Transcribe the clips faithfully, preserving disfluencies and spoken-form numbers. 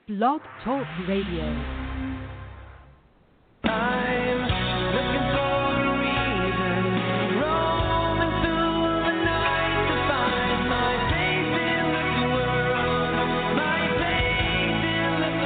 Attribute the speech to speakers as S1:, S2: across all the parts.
S1: Blog Talk Radio.
S2: I'm looking for a reason, roaming through the night to find my place in this world, my place in this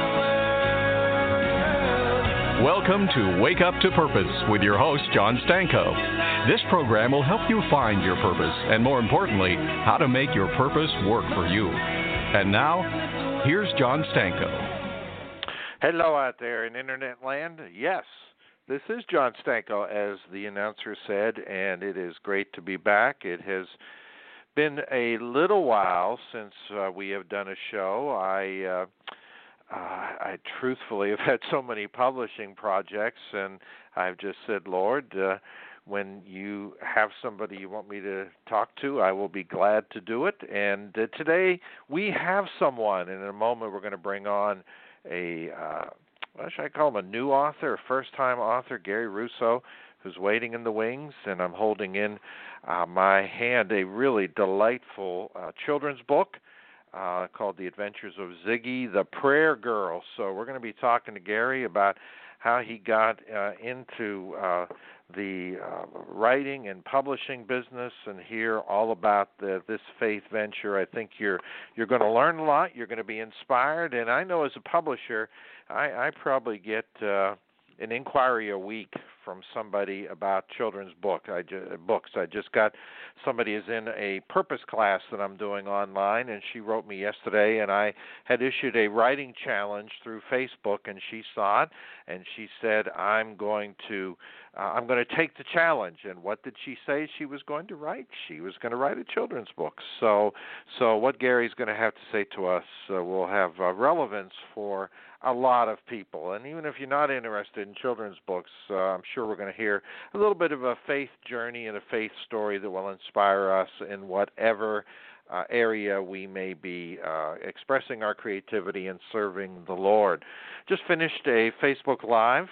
S2: world.
S3: Welcome to Wake Up to Purpose with your host, John Stanko. This program will help you find your purpose and, more importantly, how to make your purpose work for you. And now, here's John Stanko.
S4: Hello out there in Internet land. Yes, this is John Stanko, as the announcer said, and it is great to be back. It has been a little while since uh, we have done a show. I, uh, uh, I truthfully have had so many publishing projects, and I've just said, Lord, uh, when you have somebody you want me to talk to, I will be glad to do it. And uh, today we have someone. In a moment, we're going to bring on a, uh, what should I call him, a new author, a first-time author, Gary Russo, who's waiting in the wings. And I'm holding in uh, my hand a really delightful uh, children's book uh, called The Adventures of Ziggy, the Prayer Girl. So we're going to be talking to Gary about how he got uh, into uh, the uh, writing and publishing business, and hear all about the, this faith venture. I think you're you're going to learn a lot. You're going to be inspired, and I know as a publisher, I, I probably get uh, an inquiry a week from somebody about children's book. I ju- books. I just got somebody is in a purpose class that I'm doing online, and she wrote me yesterday, and I had issued a writing challenge through Facebook, and she saw it, and she said, I'm going to uh, I'm going to take the challenge. And what did she say she was going to write? She was going to write a children's book. So, so what Gary's going to have to say to us uh, will have uh, relevance for a lot of people. And even if you're not interested in children's books, uh, I'm sure we're going to hear a little bit of a faith journey and a faith story that will inspire us in whatever uh, area we may be uh, expressing our creativity and serving the Lord. Just finished a Facebook Live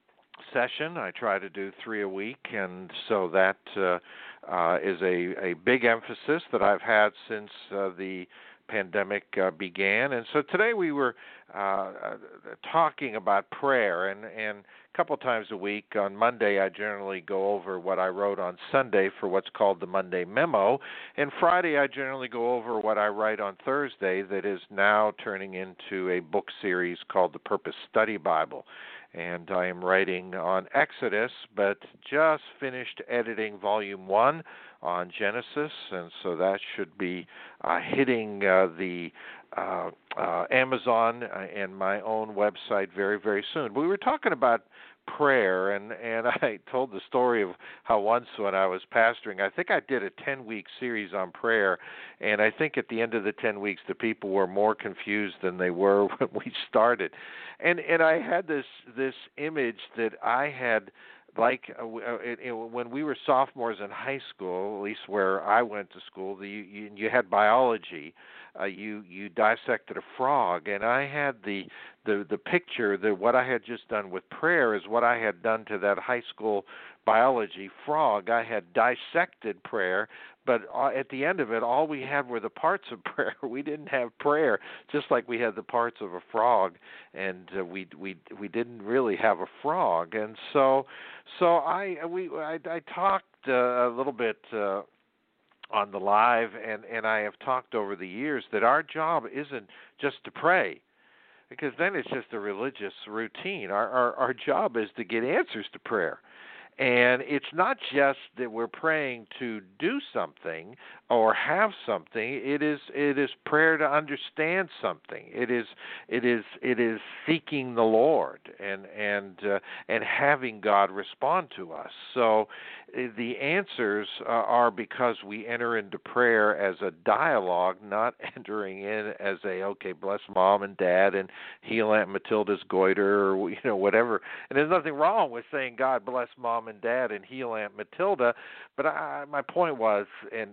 S4: session. I try to do three a week, and so that uh, uh, is a, a big emphasis that I've had since uh, the pandemic uh, began. And so today we were uh, uh, talking about prayer, and, and a couple times a week on Monday I generally go over what I wrote on Sunday for what's called the Monday Memo, and Friday I generally go over what I write on Thursday that is now turning into a book series called the Purpose Study Bible. And I am writing on Exodus, but just finished editing Volume one on Genesis, and so that should be uh, hitting uh, the uh, uh, Amazon and my own website very, very soon. But we were talking about prayer, and, and I told the story of how once when I was pastoring, I think I did a ten-week series on prayer, and I think at the end of the ten weeks the people were more confused than they were when we started. And and I had this this image that I had, like uh, it, it, when we were sophomores in high school, at least where I went to school, the, you, you had biology. Uh, you you dissected a frog, and I had the the the picture that what I had just done with prayer is what I had done to that high school biology frog. I had dissected prayer, but at the end of it, all we had were the parts of prayer. We didn't have prayer, just like we had the parts of a frog, and uh, we we we didn't really have a frog. And so so I we I, I talked uh, a little bit. Uh, on the live, and, and I have talked over the years that our job isn't just to pray, because then it's just a religious routine. Our, our, our job is to get answers to prayer. And it's not just that we're praying to do something or have something. It is it is prayer to understand something. It is it is it is seeking the Lord and and uh, and having God respond to us. So uh, the answers uh, are because we enter into prayer as a dialogue, not entering in as a okay, bless mom and dad and heal Aunt Matilda's goiter, or you know whatever. And there's nothing wrong with saying God bless mom and dad and heal Aunt Matilda, but I, my point was, and and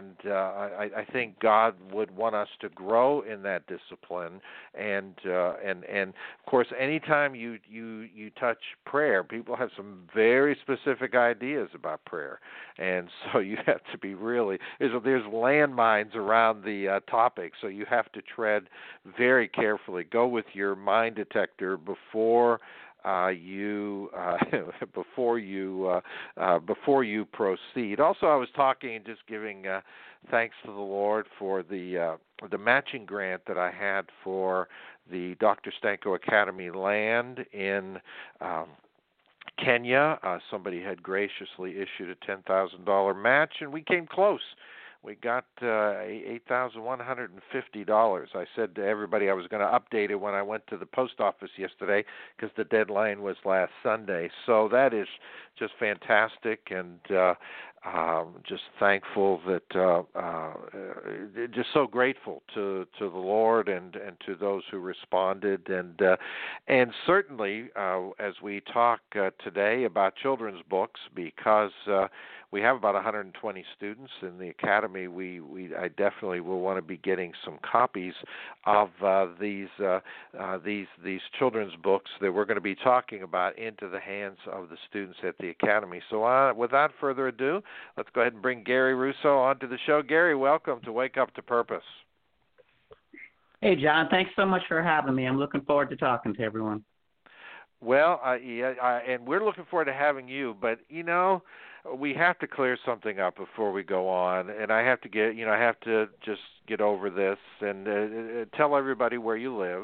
S4: and uh, I, I think God would want us to grow in that discipline. And uh, and and of course, anytime you you you touch prayer, people have some very specific ideas about prayer, and so you have to be really there's there's landmines around the uh, topic, so you have to tread very carefully. Go with your mind detector before. Uh, you uh, before you uh, uh, before you proceed. Also, I was talking and just giving uh, thanks to the Lord for the uh, the matching grant that I had for the Doctor Stanko Academy land in um, Kenya. Uh, somebody had graciously issued a ten thousand dollars match, and we came close. We got uh, eight thousand one hundred fifty dollars. I said to everybody I was going to update it when I went to the post office yesterday because the deadline was last Sunday. So that is just fantastic, and uh, um, just thankful that, uh, uh, just so grateful to, to the Lord and, and to those who responded. And, uh, and certainly uh, as we talk uh, today about children's books, because uh, we have about one hundred twenty students in the academy. We, we I definitely will want to be getting some copies of uh, these uh, uh, these these children's books that we're going to be talking about into the hands of the students at the academy. So, uh, without further ado, let's go ahead and bring Gary Russo onto the show. Gary, welcome to Wake Up to Purpose.
S1: Hey, John. Thanks so much for having me. I'm looking forward to talking to everyone.
S4: Well, uh, yeah, uh, and we're looking forward to having you. But you know, we have to clear something up before we go on, and I have to get, you know, I have to just get over this and uh, tell everybody where you live.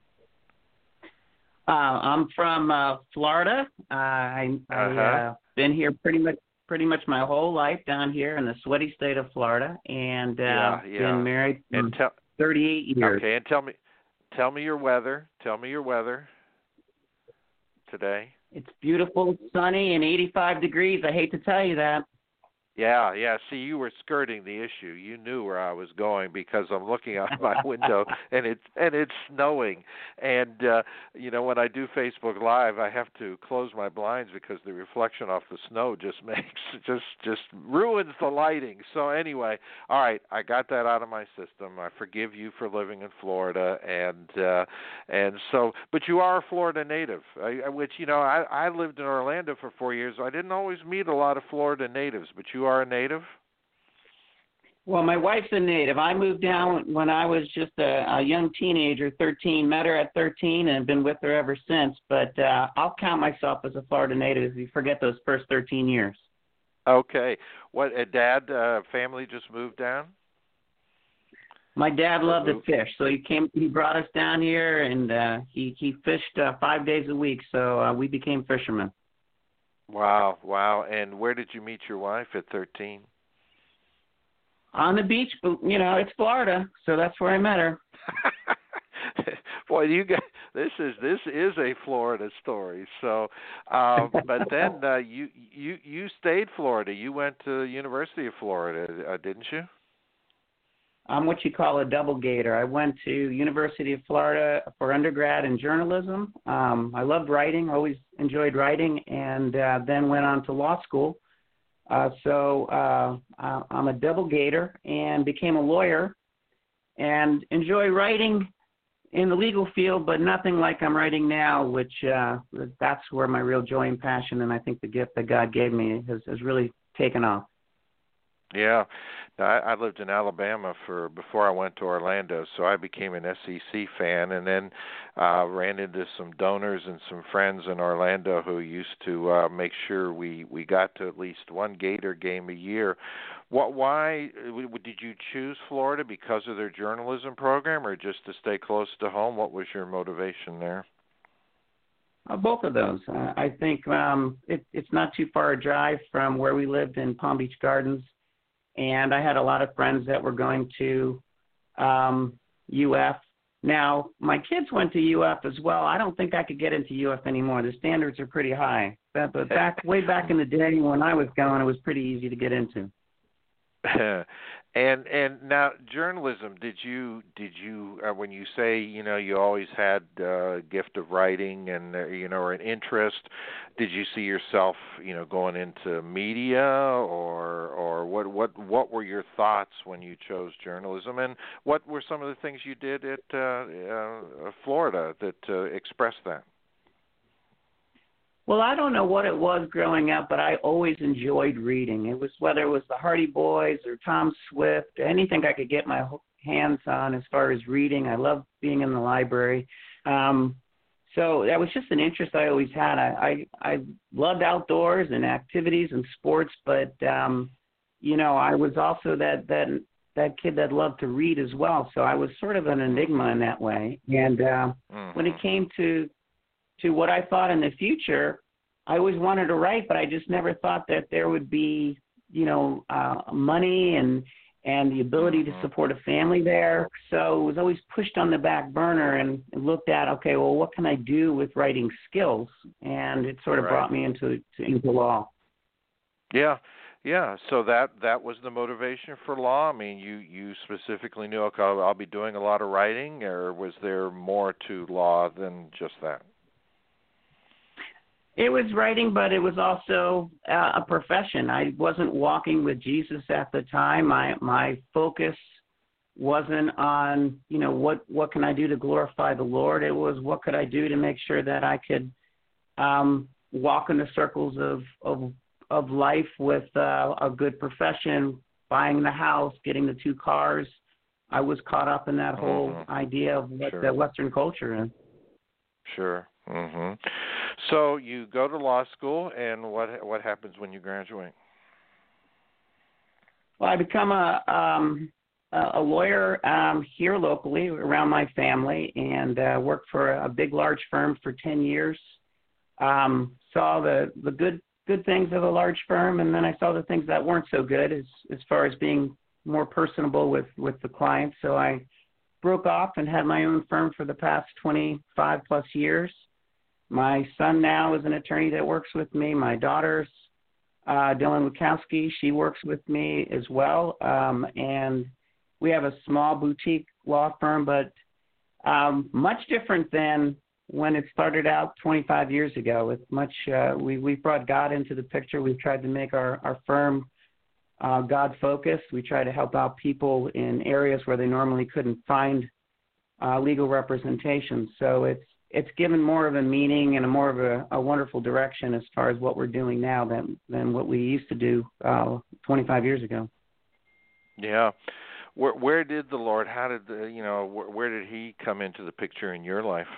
S1: Uh, I'm from uh, Florida. Uh, I, I've
S4: uh-huh.
S1: uh, been here pretty much pretty much my whole life down here in the sweaty state of Florida, and uh,
S4: yeah, yeah.
S1: been married for
S4: and tell,
S1: thirty-eight years.
S4: Okay, and tell me, tell me your weather. Tell me your weather today.
S1: It's beautiful, sunny, and eighty-five degrees. I hate to tell you that.
S4: Yeah, yeah. See, you were skirting the issue. You knew where I was going because I'm looking out my window and it's and it's snowing. And uh, you know, when I do Facebook Live, I have to close my blinds because the reflection off the snow just makes just just ruins the lighting. So anyway, all right, I got that out of my system. I forgive you for living in Florida, and uh, and so, but you are a Florida native, I, which you know, I, I lived in Orlando for four years. I didn't always meet a lot of Florida natives, but you are a native?
S1: Well, my wife's a native. I moved down when I was just a, a young teenager, thirteen. Met her at thirteen and been with her ever since. But uh, I'll count myself as a Florida native if you forget those first thirteen years.
S4: Okay. What, a dad, uh, family just moved down?
S1: My dad loved to fish, so he came. He brought us down here, and uh, he he fished uh, five days a week. So uh, we became fishermen.
S4: Wow, wow. And where did you meet your wife at thirteen?
S1: On the beach, but, you know, it's Florida, so that's where I met her.
S4: Boy, you got this is this is a Florida story. So, uh, but then uh, you you you stayed Florida. You went to the University of Florida, uh, didn't you?
S1: I'm what you call a double gator. I went to University of Florida for undergrad in journalism. Um, I loved writing, always enjoyed writing, and uh, then went on to law school. Uh, so uh, I'm a double gator and became a lawyer and enjoy writing in the legal field, but nothing like I'm writing now, which uh, that's where my real joy and passion and I think the gift that God gave me has, has really taken off.
S4: Yeah, I, I lived in Alabama for before I went to Orlando, so I became an S E C fan, and then uh, ran into some donors and some friends in Orlando who used to uh, make sure we, we got to at least one Gator game a year. What? Why did you choose Florida? Because of their journalism program, or just to stay close to home? What was your motivation there?
S1: Uh, both of those. Uh, I think um, it, it's not too far a drive from where we lived in Palm Beach Gardens. And I had a lot of friends that were going to um, U F. Now, my kids went to U F as well. I don't think I could get into U F anymore. The standards are pretty high. But, but back way back in the day when I was going, it was pretty easy to get into.
S4: and and now journalism. Did you did you uh, when you say you know you always had a uh, gift of writing and uh, you know or an interest? Did you see yourself you know going into media or or what what what were your thoughts when you chose journalism? And what were some of the things you did at uh, uh, Florida that uh, expressed that?
S1: Well, I don't know what it was growing up, but I always enjoyed reading. It was whether it was the Hardy Boys or Tom Swift, anything I could get my hands on as far as reading. I loved being in the library. Um, so that was just an interest I always had. I, I, I loved outdoors and activities and sports, but, um, you know, I was also that, that, that kid that loved to read as well. So I was sort of an enigma in that way. And uh, mm-hmm. when it came to to what I thought in the future, I always wanted to write, but I just never thought that there would be, you know, uh, money and and the ability to support a family there. So it was always pushed on the back burner and looked at, okay, well, what can I do with writing skills? And it sort of
S4: right.
S1: brought me into to, into law.
S4: Yeah. Yeah, so that that was the motivation for law. I mean, you, you specifically knew, okay, I'll, I'll be doing a lot of writing, or was there more to law than just that?
S1: It was writing, but it was also uh, a profession. I wasn't walking with Jesus at the time. My my focus wasn't on, you know, what, what can I do to glorify the Lord. It was what could I do to make sure that I could um, walk in the circles of of, of life with uh, a good profession, buying the house, getting the two cars. I was caught up in that whole mm-hmm. idea of what
S4: sure.
S1: the Western culture is.
S4: Sure. Mm-hmm. So you go to law school, and what what happens when you graduate?
S1: Well, I become a um, a lawyer um, here locally around my family, and uh, worked for a big, large firm for ten years. Um, saw the, the good good things of a large firm, and then I saw the things that weren't so good as as far as being more personable with, with the clients. So I broke off and had my own firm for the past twenty-five plus years. My son now is an attorney that works with me. My daughter's uh, Dylan Wachowski. She works with me as well. Um, and we have a small boutique law firm, but um, much different than when it started out twenty-five years ago. It's much, uh, we, we brought God into the picture. We've tried to make our, our firm uh, God-focused. We try to help out people in areas where they normally couldn't find uh, legal representation. So it's, it's given more of a meaning and a more of a, a wonderful direction as far as what we're doing now than, than what we used to do uh, twenty-five years ago.
S4: Yeah. Where, where did the Lord, how did, the, you know, where, where did he come into the picture in your life?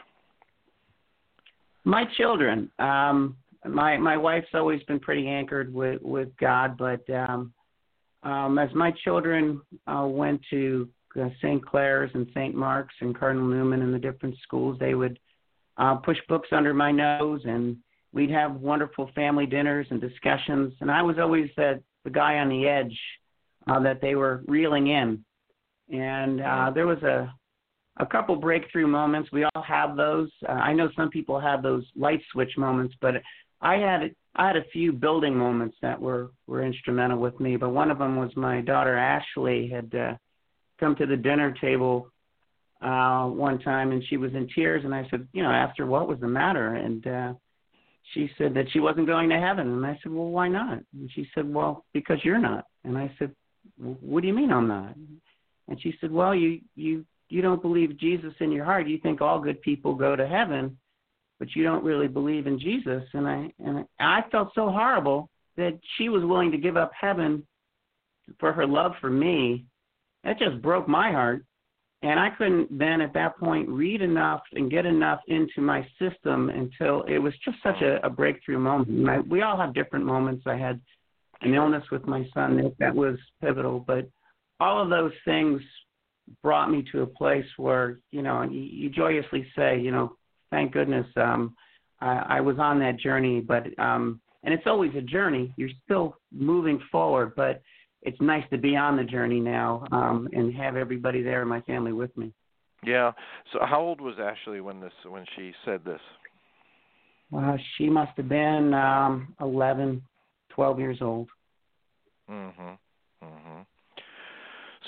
S1: My children. Um, my, my wife's always been pretty anchored with, with God, but um, um, as my children uh, went to uh, Saint Clair's and Saint Mark's and Cardinal Newman and the different schools, they would Uh, push books under my nose, and we'd have wonderful family dinners and discussions. And I was always the, the guy on the edge uh, that they were reeling in. And uh, there was a, a couple breakthrough moments. We all have those. Uh, I know some people have those light switch moments, but I had I had a few building moments that were, were instrumental with me. But one of them was my daughter Ashley had uh, come to the dinner table Uh, one time, and she was in tears, and I said, you know, I asked her what was the matter, and uh, she said that she wasn't going to heaven, and I said, well, why not? And she said, well, because you're not. And I said, what do you mean I'm not? And she said, well, you you you don't believe Jesus in your heart. You think all good people go to heaven, but you don't really believe in Jesus. And I and I felt so horrible that she was willing to give up heaven for her love for me. That just broke my heart. And I couldn't then at that point read enough and get enough into my system until it was just such a, a breakthrough moment. And I, we all have different moments. I had an illness with my son that was pivotal, but all of those things brought me to a place where, you know, you, you joyously say, you know, thank goodness um, I, I was on that journey. But um, and it's always a journey. You're still moving forward, but it's nice to be on the journey now um, and have everybody there in my family with me.
S4: Yeah. So how old was Ashley when this when she said this?
S1: Uh, she must have been um, eleven, twelve years old.
S4: Mhm. Mhm.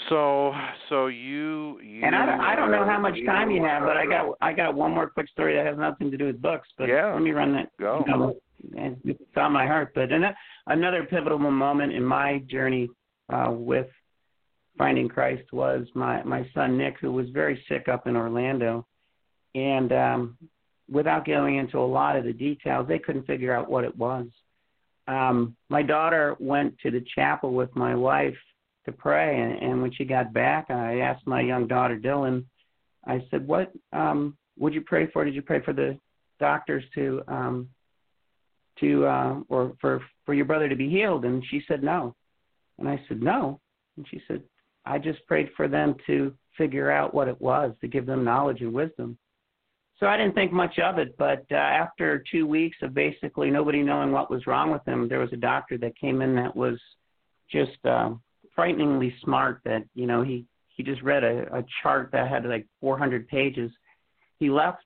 S4: So, so you, you
S1: And I don't, I don't know how much
S4: you,
S1: time you have, but I got I got one more quick story that has nothing to do with books. But
S4: yeah,
S1: let me run that.
S4: Go.
S1: You know, and it's on my heart. But another pivotal moment in my journey uh, with finding Christ was my, my son Nick, who was very sick up in Orlando. And um, without going into a lot of the details, they couldn't figure out what it was. Um, my daughter went to the chapel with my wife to pray, and, and when she got back, I asked my young daughter, Dylan, I said, what um, would you pray for? Did you pray for the doctors to, um, to uh, or for, for your brother to be healed? And she said, no. And I said, no. And she said, I just prayed for them to figure out what it was, to give them knowledge and wisdom. So I didn't think much of it, but uh, after two weeks of basically nobody knowing what was wrong with him, there was a doctor that came in that was just uh, frighteningly smart, that, you know, he, he just read a, a chart that had like four hundred pages. He left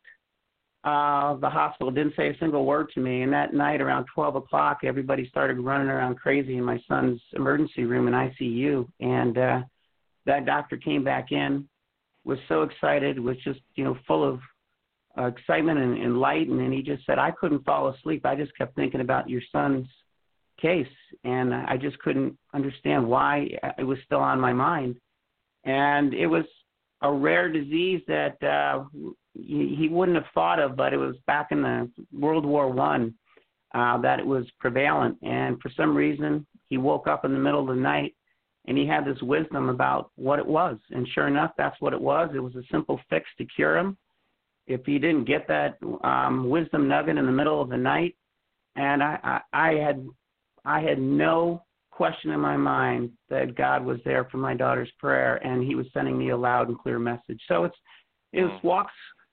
S1: uh, the hospital, didn't say a single word to me, and that night around twelve o'clock, everybody started running around crazy in my son's emergency room in I C U, and uh, that doctor came back in, was so excited, was just, you know, full of uh, excitement and, and light, and, and he just said, I couldn't fall asleep. I just kept thinking about your son's case, and I just couldn't understand why it was still on my mind. And it was a rare disease that uh, he, he wouldn't have thought of, but it was back in the World War One uh, that it was prevalent. And for some reason, he woke up in the middle of the night, and he had this wisdom about what it was. And sure enough, that's what it was. It was a simple fix to cure him. If he didn't get that um, wisdom nugget in the middle of the night, and I, I, I had I had no question in my mind that God was there for my daughter's prayer, and he was sending me a loud and clear message. So it's it's mm. walks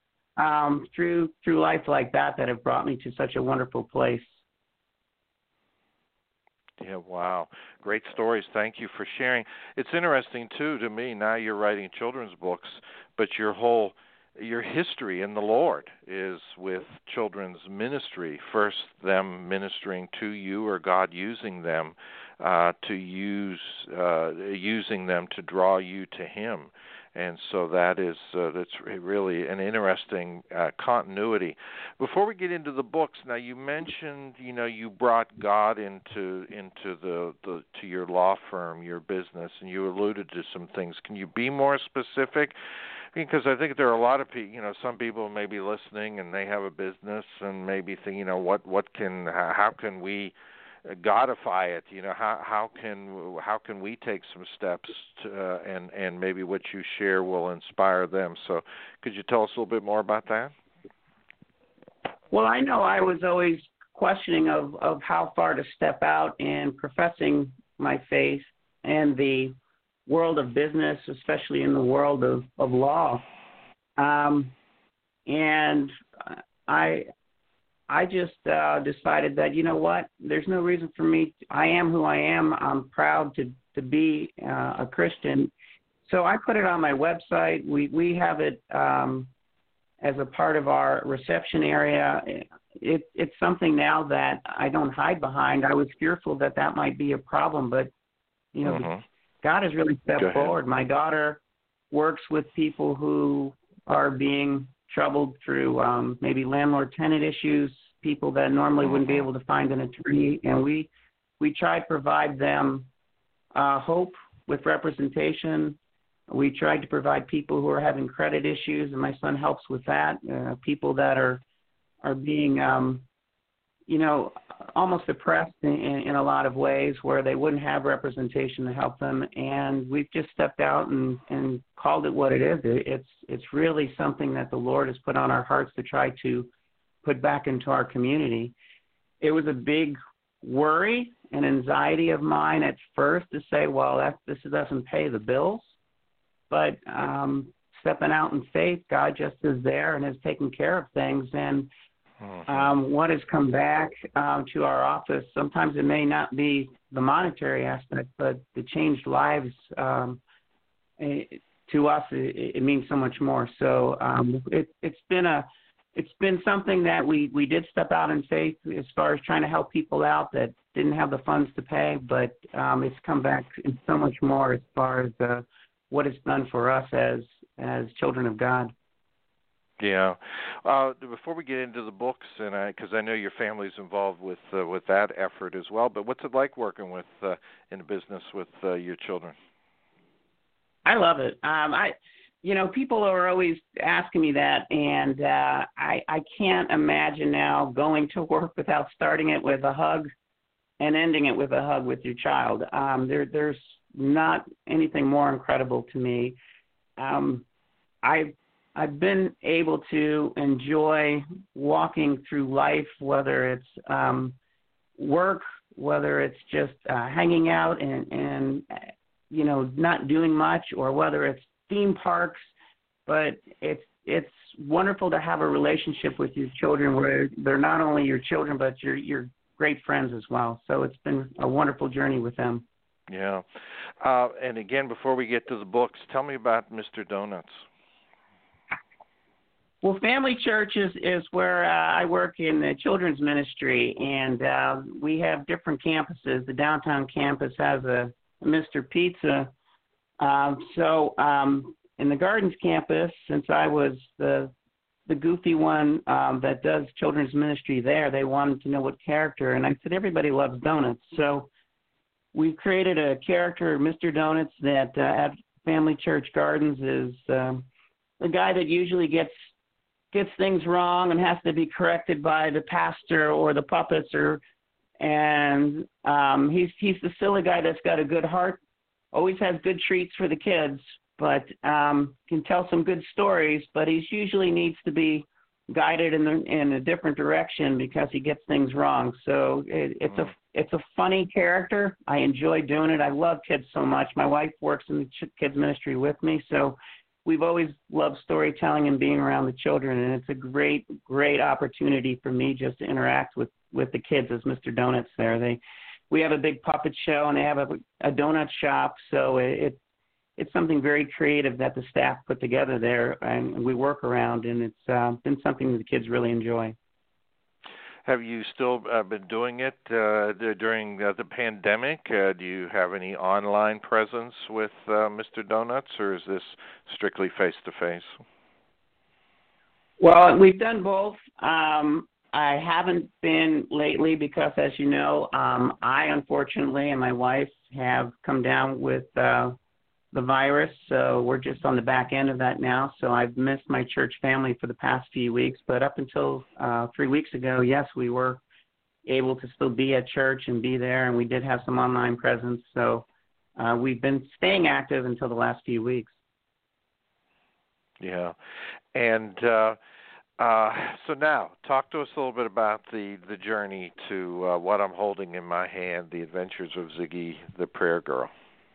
S1: um, through through life like that that have brought me to such a wonderful place.
S4: Yeah, wow. Great stories. Thank you for sharing. It's interesting, too, to me, now you're writing children's books, but your whole, your history in the Lord is with children's ministry. First, them ministering to you, or God using them uh, to use, uh, using them to draw you to Him. And so that is uh, that's really an interesting uh, continuity. Before we get into the books, now you mentioned, you know, you brought God into into the, the to your law firm, your business, and you alluded to some things. Can you be more specific? Because I think there are a lot of people, you know, some people may be listening and they have a business and maybe think, you know, what what can how can we Godify it, you know, how how can how can we take some steps to, uh, and and maybe what you share will inspire them. So could you tell us a little bit more about that?
S1: Well, I know I was always questioning of, of how far to step out in professing my faith in the world of business, especially in the world of, of law. Um, and I I just uh, decided that, you know what, there's no reason for me. To, I am who I am. I'm proud to, to be uh, a Christian. So I put it on my website. We, we have it um, as a part of our reception area. It, it's something now that I don't hide behind. I was fearful that that might be a problem, but, you know, mm-hmm. God has really stepped forward. My daughter works with people who are being troubled through um, maybe landlord-tenant issues, people that normally wouldn't be able to find an attorney, and we we try to provide them uh, hope with representation. We tried to provide people who are having credit issues, and my son helps with that. Uh, people that are are being, um, you know, almost oppressed in, in, in a lot of ways where they wouldn't have representation to help them. And we've just stepped out and, and called it what it is. It, it's it's really something that the Lord has put on our hearts to try to put back into our community. It was a big worry and anxiety of mine at first to say, well, that, this doesn't pay the bills. But um, stepping out in faith, God just is there and has taken care of things. And Um, what has come back um, to our office, sometimes it may not be the monetary aspect, but the changed lives um, it, to us, it, it means so much more. So um, it, it's been a, it's been something that we, we did step out in faith as far as trying to help people out that didn't have the funds to pay, but um, it's come back in so much more as far as the what it's done for us as as children of God.
S4: Yeah. Uh, before we get into the books, and I, because I know your family's involved with uh, with that effort as well, but what's it like working with uh, in the business with uh, your children?
S1: I love it. Um, I, you know, people are always asking me that, and uh, I I can't imagine now going to work without starting it with a hug and ending it with a hug with your child. Um, there there's not anything more incredible to me. Um, I. I've been able to enjoy walking through life, whether it's um, work, whether it's just uh, hanging out and, and, you know, not doing much, or whether it's theme parks. But it's it's wonderful to have a relationship with your children where they're not only your children, but you're, you're great friends as well. So it's been a wonderful journey with them.
S4: Yeah. Uh, and again, before we get to the books, tell me about Mister Donuts.
S1: Well, Family Church is, is where uh, I work in the children's ministry, and uh, we have different campuses. The downtown campus has a, a Mister Pizza. Uh, so um, in the Gardens campus, since I was the the goofy one um, that does children's ministry there, they wanted to know what character, and I said everybody loves donuts. So we've created a character, Mister Donuts, that uh, at Family Church Gardens is um, the guy that usually gets gets things wrong and has to be corrected by the pastor or the puppets, or and um, he's he's the silly guy that's got a good heart, always has good treats for the kids, but um, can tell some good stories. But he usually needs to be guided in the, in a different direction because he gets things wrong. So it, it's a it's a funny character. I enjoy doing it. I love kids so much. My wife works in the kids ministry with me, so we've always loved storytelling and being around the children, and it's a great, great opportunity for me just to interact with, with the kids as Mister Donuts there. They, we have a big puppet show, and they have a, a donut shop, so it, it it's something very creative that the staff put together there, and we work around, and it's uh, been something that the kids really enjoy.
S4: Have you still uh, been doing it uh, during uh, the pandemic? Uh, do you have any online presence with uh, Mister Donuts, or is this strictly face-to-face?
S1: Well, we've done both. Um, I haven't been lately because, as you know, um, I unfortunately and my wife have come down with uh, the virus, so we're just on the back end of that now. So I've missed my church family for the past few weeks, but up until uh, three weeks ago, yes, we were able to still be at church and be there, and we did have some online presence. So uh, we've been staying active until the last few weeks.
S4: Yeah, and uh, uh, so now talk to us a little bit about the, the journey to uh, what I'm holding in my hand, The Adventures of Ziggy the Prayer Girl.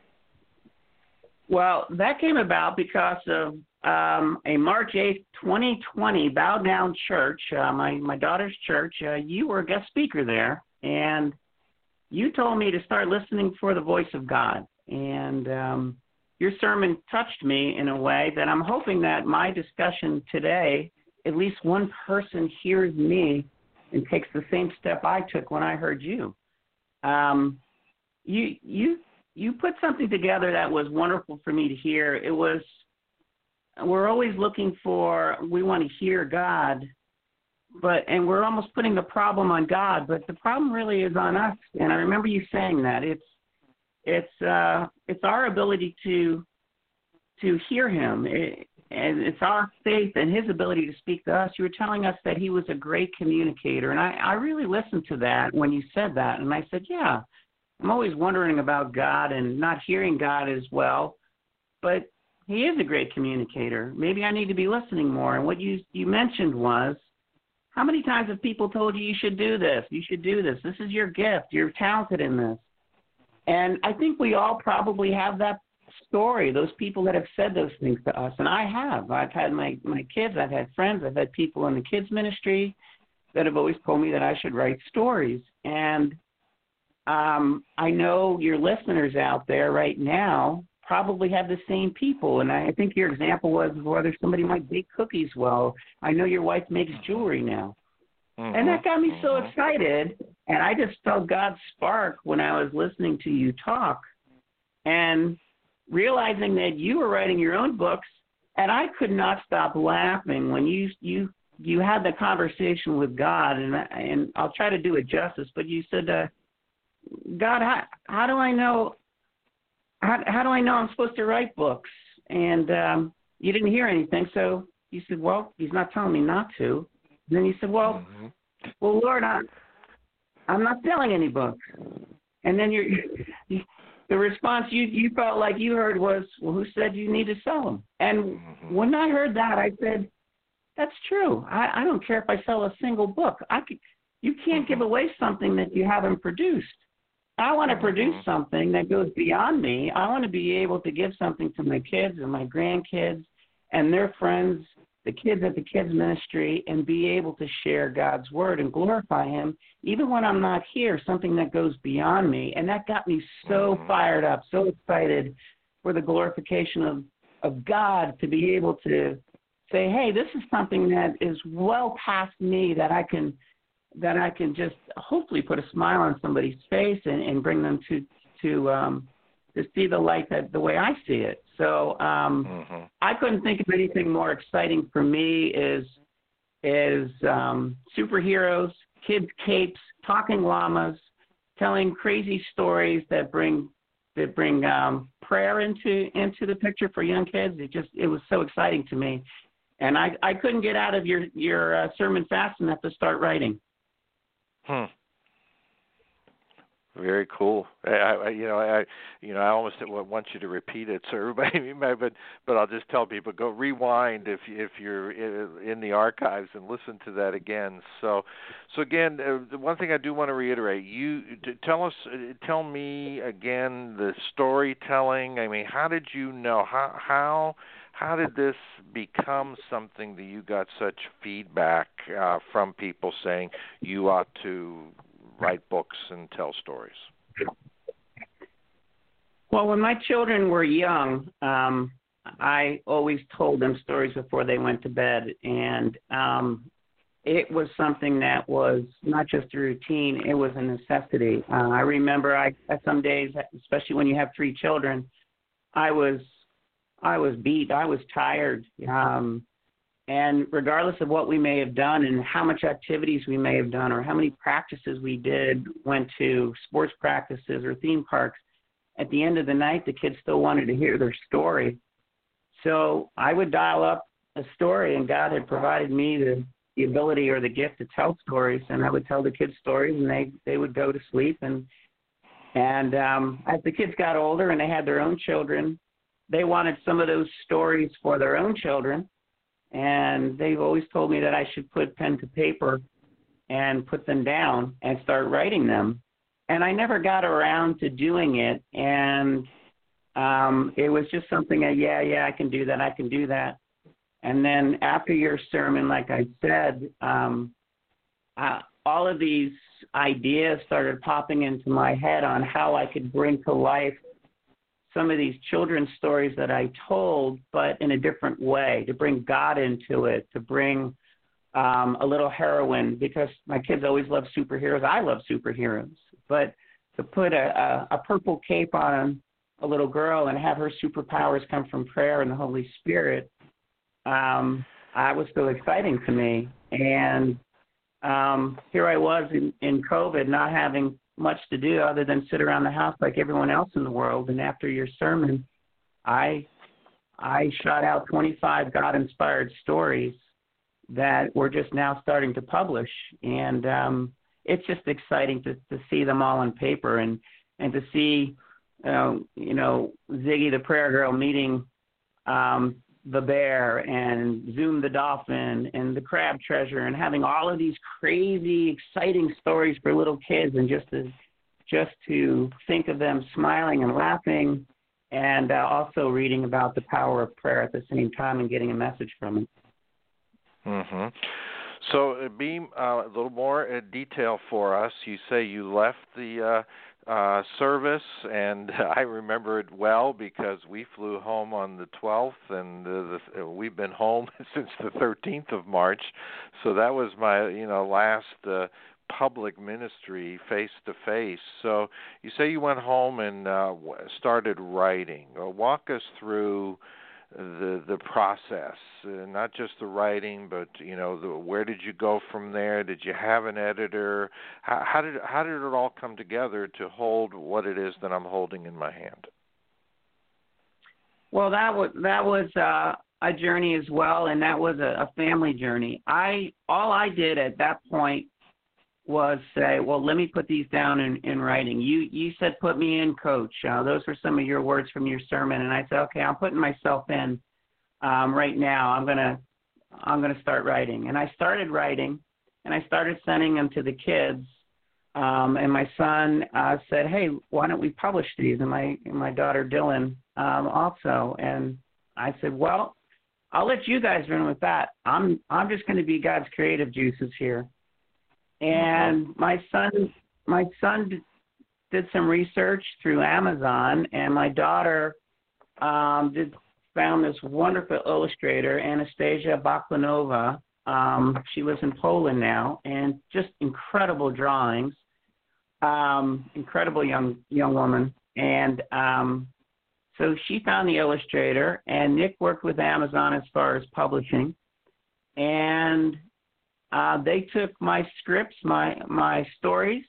S1: Well, that came about because of um, a March eighth, twenty twenty Bow Down Church, uh, my, my daughter's church. Uh, you were a guest speaker there, and you told me to start listening for the voice of God. And um, your sermon touched me in a way that I'm hoping that my discussion today, at least one person hears me and takes the same step I took when I heard you. Um, you you you put something together that was wonderful for me to hear. It was, we're always looking for, we want to hear God, but and we're almost putting the problem on God, but the problem really is on us. And I remember you saying that it's it's uh, it's our ability to to hear Him, it, and it's our faith and His ability to speak to us. You were telling us that He was a great communicator, and I, I really listened to that when you said that, and I said, yeah. I'm always wondering about God and not hearing God as well, but He is a great communicator. Maybe I need to be listening more. And what you you mentioned was, how many times have people told you you should do this, you should do this, this is your gift, you're talented in this. And I think we all probably have that story, those people that have said those things to us, and I have. I've had my, my kids, I've had friends, I've had people in the kids ministry that have always told me that I should write stories. And Um, I know your listeners out there right now probably have the same people, and I think your example was whether somebody might bake cookies well. I know your wife makes jewelry now. Mm-hmm. And that got me so excited, and I just felt God's spark when I was listening to you talk. And realizing that you were writing your own books, and I could not stop laughing when you you you had the conversation with God, and and I'll try to do it justice, but you said, uh, God, how how do I know how how do I know I'm supposed to write books? And um, you didn't hear anything, so you said, well, he's not telling me not to. And then you said, well,
S4: Mm-hmm.
S1: well, Lord, I, I'm not selling any books. And then you're, you, the response you, you felt like you heard was, well, who said you need to sell them? And
S4: Mm-hmm.
S1: when I heard that, I said, that's true. I, I don't care if I sell a single book. I could, you can't give away something that you haven't produced. I want to produce
S4: Mhm.
S1: something that goes beyond me. I want to be able to give something to my kids and my grandkids and their friends, the kids at the kids ministry, and be able to share God's word and glorify him, even when I'm not here, something that goes beyond me. And that got me so
S4: Mhm.
S1: fired up, so excited for the glorification of, of God, to be able to say, hey, this is something that is well past me, that I can that I can just hopefully put a smile on somebody's face and, and bring them to to um, to see the light that the way I see it. So um,
S4: Mhm.
S1: I couldn't think of anything more exciting for me is is um, superheroes, kids' capes, talking llamas, telling crazy stories that bring that bring um, prayer into into the picture for young kids. It just it was so exciting to me, and I, I couldn't get out of your your uh, sermon fast enough to start writing.
S4: Hmm. Very cool. I, I, you know, I, you know, I almost want you to repeat it, so everybody. But, but I'll just tell people, go rewind if if you're in the archives and listen to that again. So, so again, uh, the one thing I do want to reiterate: you to tell us, tell me again the storytelling. I mean, how did you know? How how how did this become something that you got such feedback uh, from people saying you ought to write books and tell stories?
S1: Well, when my children were young, um, I always told them stories before they went to bed, and um, it was something that was not just a routine; it was a necessity. Uh, I remember, I some days, especially when you have three children, I was, I was beat, I was tired. Um, And regardless of what we may have done and how much activities we may have done or how many practices we did, went to sports practices or theme parks, at the end of the night, the kids still wanted to hear their story. So I would dial up a story, and God had provided me the, the ability or the gift to tell stories, and I would tell the kids stories, and they, they would go to sleep. And, and um, as the kids got older and they had their own children, they wanted some of those stories for their own children. And they've always told me that I should put pen to paper and put them down and start writing them. And I never got around to doing it. And um, it was just something that, yeah, yeah, I can do that. I can do that. And then after your sermon, like I said, um, uh, all of these ideas started popping into my head on how I could bring to life some of these children's stories that I told, but in a different way, to bring God into it, to bring um, a little heroine, because my kids always love superheroes. I love superheroes. But to put a, a, a purple cape on a little girl and have her superpowers come from prayer and the Holy Spirit, um, I was so exciting to me. And um, here I was in, in COVID, not having much to do other than sit around the house like everyone else in the world. And after your sermon, I I shot out twenty-five God-inspired stories that we're just now starting to publish. And um, it's just exciting to, to see them all on paper and, and to see, uh, you know, Ziggy the prayer girl meeting um, the bear and Zoom the dolphin and the crab treasure, and having all of these crazy, exciting stories for little kids, and just to, just to think of them smiling and laughing, and uh, also reading about the power of prayer at the same time and getting a message from it.
S4: Mm-hmm. So, uh, Beam, uh, a little more uh, detail for us. You say you left the uh, uh, service, and I remember it well because we flew home on the twelfth, and uh, the, uh, we've been home since the thirteenth of March. So that was my, you know, last uh, public ministry face to face. So you say you went home and uh, started writing. Well, walk us through the the process, uh, not just the writing, but you know, the, where did you go from there? Did you have an editor? How, how did how did it all come together to hold what it is that I'm holding in my hand?
S1: Well, that was that was uh, a journey as well, and that was a, a family journey. I all I did at that point was say, well, let me put these down in, in writing. You you said put me in, Coach. Uh, those were some of your words from your sermon, and I said, okay, I'm putting myself in um, right now. I'm gonna I'm gonna start writing, and I started writing, and I started sending them to the kids. Um, and my son uh, said, hey, why don't we publish these? And my and my daughter Dylan um, also. And I said, well, I'll let you guys run with that. I'm I'm just going to be God's creative juices here. And my son my son d- did some research through Amazon, and my daughter um, did found this wonderful illustrator, Anastasia Baklanova. Um, she lives in Poland now, and just incredible drawings. Um, incredible young young woman, and um, so she found the illustrator, and Nick worked with Amazon as far as publishing, and uh, they took my scripts, my my stories,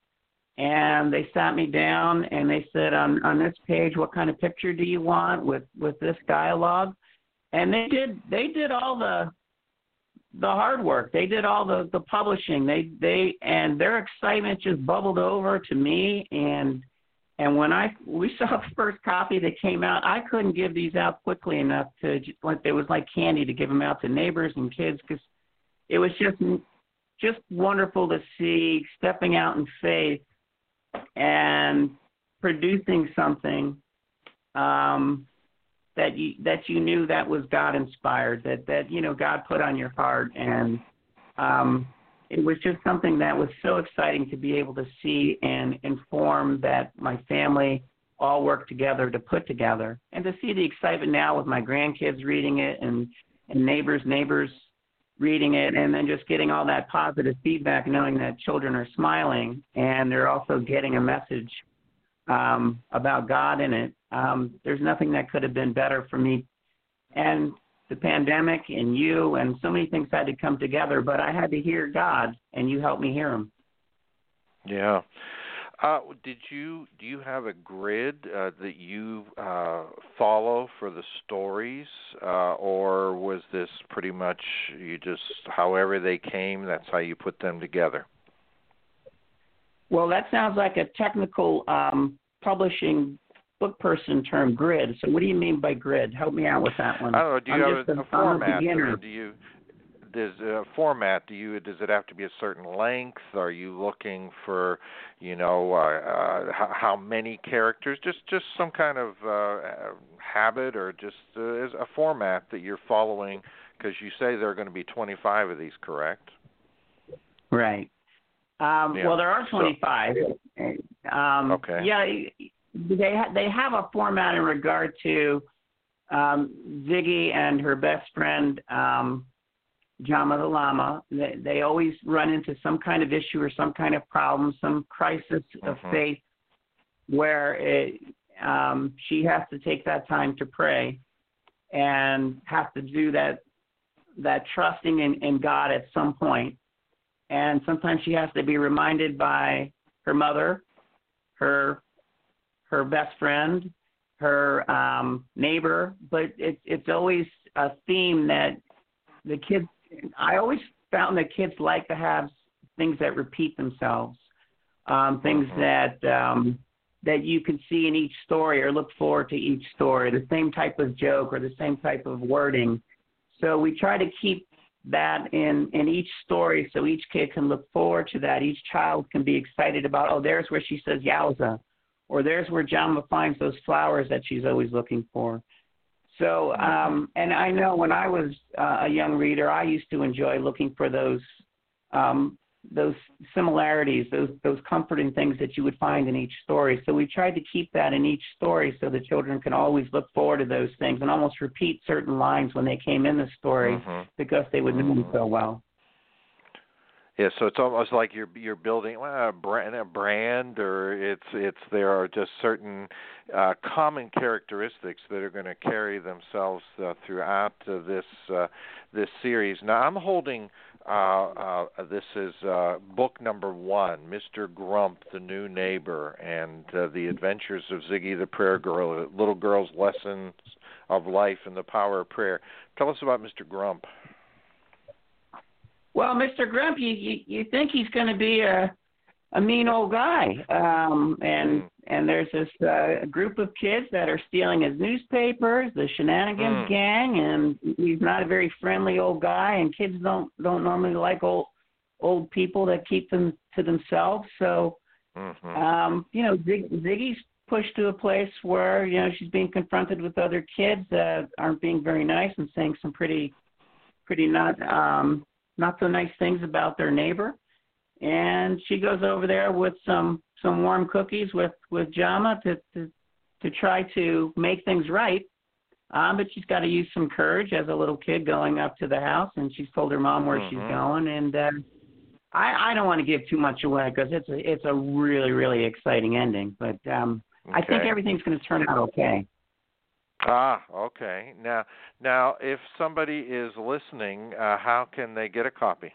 S1: and they sat me down and they said, on on this page, what kind of picture do you want with with this dialogue? And they did they did all the the hard work. They did all the, the publishing. They they and their excitement just bubbled over to me. And and when I we saw the first copy that came out, I couldn't give these out quickly enough to like it was like candy to give them out to neighbors and kids, because it was just just wonderful to see stepping out in faith and producing something um, that you that you knew that was God inspired, that that you know God put on your heart, and um, it was just something that was so exciting to be able to see and inform that my family all worked together to put together, and to see the excitement now with my grandkids reading it, and and neighbors neighbors reading it, and then just getting all that positive feedback, knowing that children are smiling and they're also getting a message um, about God in it. Um, there's nothing that could have been better for me. And the pandemic and you and so many things had to come together, but I had to hear God, and you helped me hear him.
S4: Yeah. Uh, did you do you have a grid uh, that you uh, follow for the stories, uh, or was this pretty much you just however they came, that's how you put them together?
S1: Well, that sounds like a technical um, publishing book person term, grid. So what do you mean by grid? Help me out with that one.
S4: I don't know. Do you
S1: I'm
S4: have
S1: just
S4: a, a format, or do you? Does a format? Do you? Does it have to be a certain length? Are you looking for, you know, uh, uh, how, how many characters? Just, just some kind of uh, habit, or just uh, a format that you're following? Because you say there are going to be twenty-five of these, correct?
S1: Right. Um,
S4: Yeah.
S1: Well, there are twenty-five. So, um,
S4: okay.
S1: Yeah, they ha- they have a format in regard to um, Ziggy and her best friend. Um, Jama the Llama. They, they always run into some kind of issue or some kind of problem, some crisis of
S4: Mm-hmm.
S1: faith, where it, um, she has to take that time to pray and have to do that that trusting in, in God at some point. And sometimes she has to be reminded by her mother, her her best friend, her um, neighbor. But it, it's always a theme that the kids. I always found that kids like to have things that repeat themselves, um, things
S4: Mm-hmm.
S1: that um, that you can see in each story or look forward to each story, the same type of joke or the same type of wording. So we try to keep that in, in each story so each kid can look forward to that. Each child can be excited about, oh, there's where she says yowza, or there's where Jama finds those flowers that she's always looking for. So, um, and I know when I was uh, a young reader, I used to enjoy looking for those um, those similarities, those those comforting things that you would find in each story. So we tried to keep that in each story so the children can always look forward to those things and almost repeat certain lines when they came in the story,
S4: Mm-hmm.
S1: because they would know them so well.
S4: Yeah, so it's almost like you're you're building well, a brand, a brand, or it's it's there are just certain uh, common characteristics that are going to carry themselves uh, throughout uh, this uh, this series. Now, I'm holding uh, uh, this is uh, book number one, Mister Grump, the New Neighbor, and uh, the Adventures of Ziggy the Prayer Girl, a little girl's lessons of life and the power of prayer. Tell us about Mister Grump.
S1: Well, Mister Grump, you, you, you think he's going to be a a mean old guy, um, and and there's this uh, group of kids that are stealing his newspapers, the Shenanigans
S4: Mm.
S1: gang, and he's not a very friendly old guy. And kids don't don't normally like old old people that keep them to themselves. So,
S4: Mm-hmm.
S1: um, you know, Zig, Ziggy's pushed to a place where you know she's being confronted with other kids that aren't being very nice and saying some pretty pretty not. Um, not so nice things about their neighbor, and she goes over there with some some warm cookies with with Jama to to, to try to make things right. Um, but she's got to use some courage as a little kid going up to the house, and she's told her mom where
S4: Mm-hmm.
S1: she's going. And uh, I I don't want to give too much away because it's a it's a really really exciting ending. But um, I think
S4: Okay.
S1: everything's going to turn out okay.
S4: Ah, okay. Now, now, if somebody is listening, uh, how can they get a copy?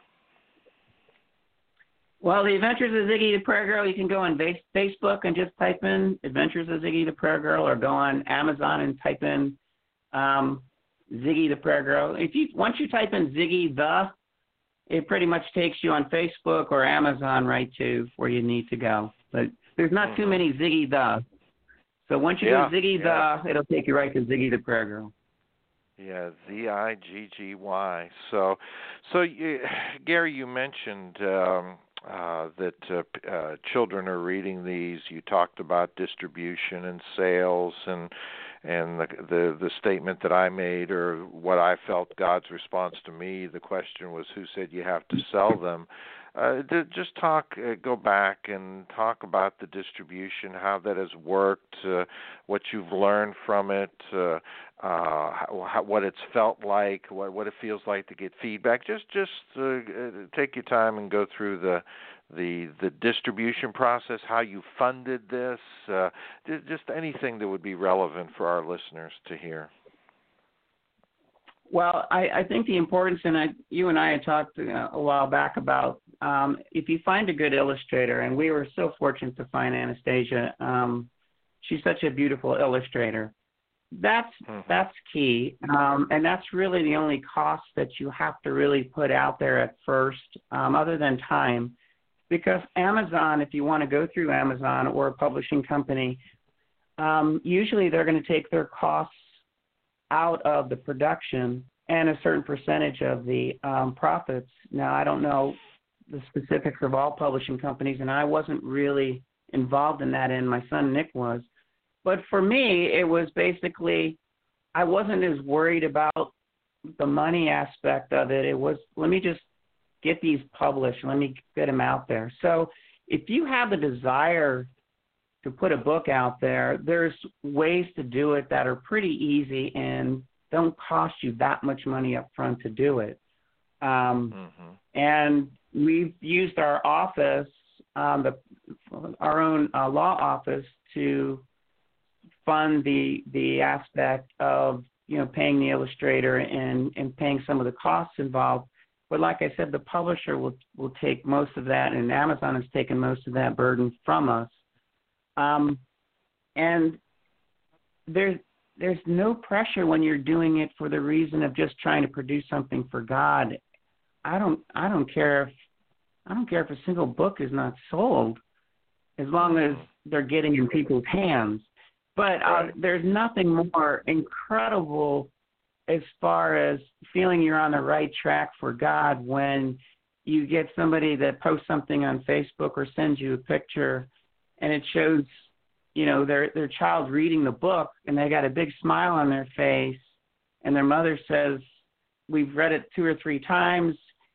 S1: Well, The Adventures of Ziggy the Prayer Girl, you can go on base, Facebook and just type in Adventures of Ziggy the Prayer Girl, or go on Amazon and type in um, Ziggy the Prayer Girl. If you once you type in Ziggy the, it pretty much takes you on Facebook or Amazon right to where you need to go. But there's not mm-hmm. too many Ziggy the. So once you
S4: yeah,
S1: go Ziggy
S4: yeah.
S1: the, it'll take you right to Ziggy the Prayer Girl.
S4: Yeah, Z I G G Y. So, so you, Gary, you mentioned um, uh, that uh, uh, children are reading these. You talked about distribution and sales, and and the, the the statement that I made, or what I felt God's response to me. The question was, who said you have to sell them? Uh, just talk, uh, go back and talk about the distribution, how that has worked, uh, what you've learned from it, uh, uh, how, what it's felt like, what, what it feels like to get feedback. Just, just uh, take your time and go through the the the distribution process, how you funded this, uh, just anything that would be relevant for our listeners to hear.
S1: Well, I, I think the importance, and I, you and I had talked uh, a while back about um, if you find a good illustrator, and we were so fortunate to find Anastasia. Um, she's such a beautiful illustrator. That's mm-hmm. that's key, um, and that's really the only cost that you have to really put out there at first, um, other than time, because Amazon, if you want to go through Amazon or a publishing company, um, usually they're going to take their costs out of the production and a certain percentage of the um, profits. Now, I don't know the specifics of all publishing companies, and I wasn't really involved in that end. My son Nick was. But for me, it was basically, I wasn't as worried about the money aspect of it. It was, let me just get these published. Let me get them out there. So if you have the desire to put a book out there, there's ways to do it that are pretty easy and don't cost you that much money up front to do it. Um, mm-hmm. And we've used our office, um, the, our own uh, law office, to fund the the aspect of, you know, paying the illustrator and, and paying some of the costs involved. But like I said, the publisher will will take most of that, and Amazon has taken most of that burden from us. Um, and there's there's no pressure when you're doing it for the reason of just trying to produce something for God. I don't I don't care if I don't care if a single book is not sold, as long as they're getting in people's hands. But uh, there's nothing more incredible as far as feeling you're on the right track for God when you get somebody that posts something on Facebook or sends you a picture, and it shows, you know, their their child reading the book, and they got a big smile on their face, and their mother says, "We've read it two or three times,